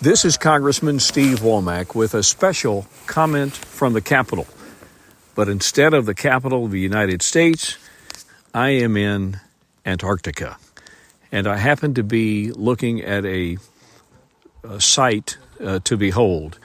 This is Congressman Steve Womack with a special comment from the Capitol. But instead of the capital of the United States, I am in Antarctica. And I happen to be looking at a site to behold.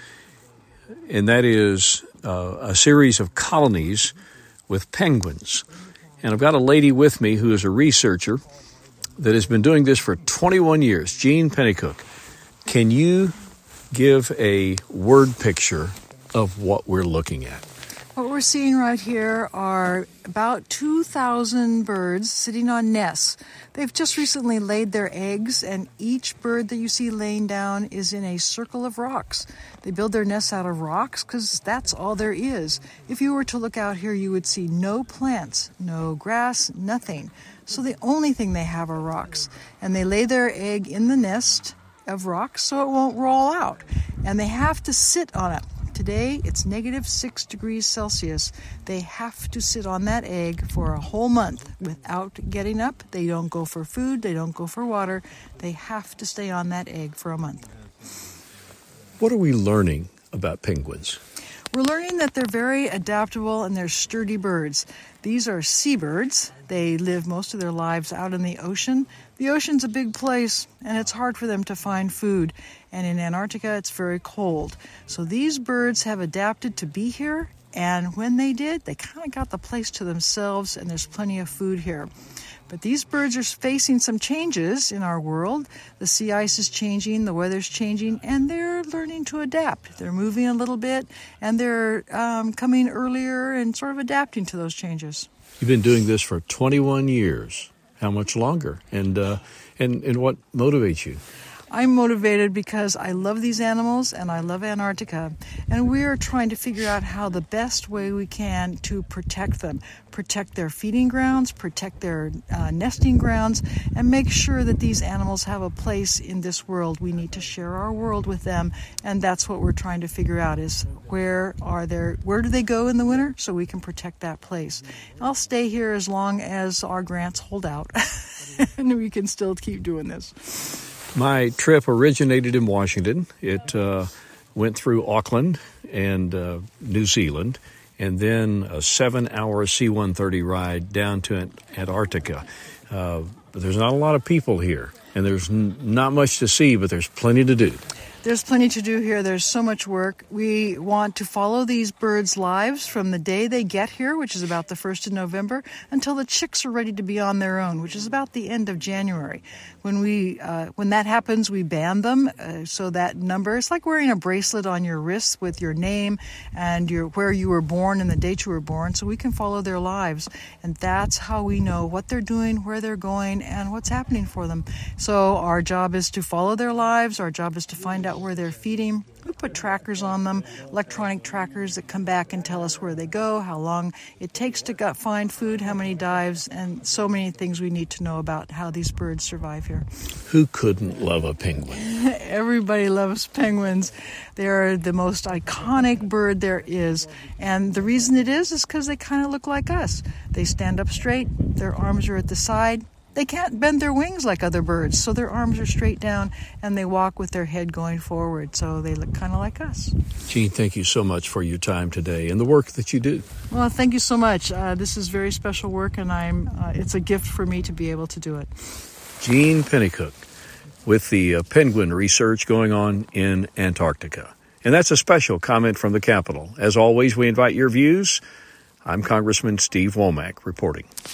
And that is a series of colonies with penguins. And I've got a lady with me who is a researcher that has been doing this for 21 years, Jean Pennycook. Can you give a word picture of what we're looking at? What we're seeing right here are about 2,000 birds sitting on nests. They've just recently laid their eggs, and each bird that you see laying down is in a circle of rocks. They build their nests out of rocks because that's all there is. If you were to look out here, you would see no plants, no grass, nothing. So the only thing they have are rocks. And they lay their egg in the nest of rocks so it won't roll out. And they have to sit on it. Today, it's -6 degrees Celsius. They have to sit on that egg for a whole month without getting up. They don't go for food. They don't go for water. They have to stay on that egg for a month. What are we learning about penguins? We're learning that they're very adaptable and they're sturdy birds. These are seabirds. They live most of their lives out in the ocean. The ocean's a big place, and it's hard for them to find food. And in Antarctica, it's very cold. So these birds have adapted to be here, and when they did, they kind of got the place to themselves, and there's plenty of food here. But these birds are facing some changes in our world. The sea ice is changing, the weather's changing, and they're learning to adapt. They're moving a little bit, and they're coming earlier and sort of adapting to those changes. You've been doing this for 21 years. How much longer? And what motivates you? I'm motivated because I love these animals and I love Antarctica. And we are trying to figure out how the best way we can to protect them. Protect their feeding grounds, protect their nesting grounds, and make sure that these animals have a place in this world. We need to share our world with them, and that's what we're trying to figure out is where do they go in the winter so we can protect that place. I'll stay here as long as our grants hold out and we can still keep doing this. My trip originated in Washington. It went through Auckland and New Zealand, and then a 7-hour C-130 ride down to Antarctica. But there's not a lot of people here, and there's not much to see, but there's plenty to do. There's plenty to do here. There's so much work. We want to follow these birds' lives from the day they get here, which is about the 1st of November, until the chicks are ready to be on their own, which is about the end of January. When that happens, we ban them. So that number, it's like wearing a bracelet on your wrist with your name and where you were born and the date you were born, so we can follow their lives. And that's how we know what they're doing, where they're going, and what's happening for them. So our job is to follow their lives. Our job is to find out where they're feeding. We put trackers on them, electronic trackers that come back and tell us where they go, how long it takes to find food, how many dives, and so many things we need to know about how these birds survive here. Who couldn't love a penguin? Everybody loves penguins. They are the most iconic bird there is. And the reason it is because they kind of look like us. They stand up straight, their arms are at the side. They can't bend their wings like other birds, so their arms are straight down, and they walk with their head going forward, so they look kind of like us. Jean, thank you so much for your time today and the work that you do. Well, thank you so much. This is very special work, and it's a gift for me to be able to do it. Jean Pennycook with the penguin research going on in Antarctica. And that's a special comment from the Capitol. As always, we invite your views. I'm Congressman Steve Womack reporting.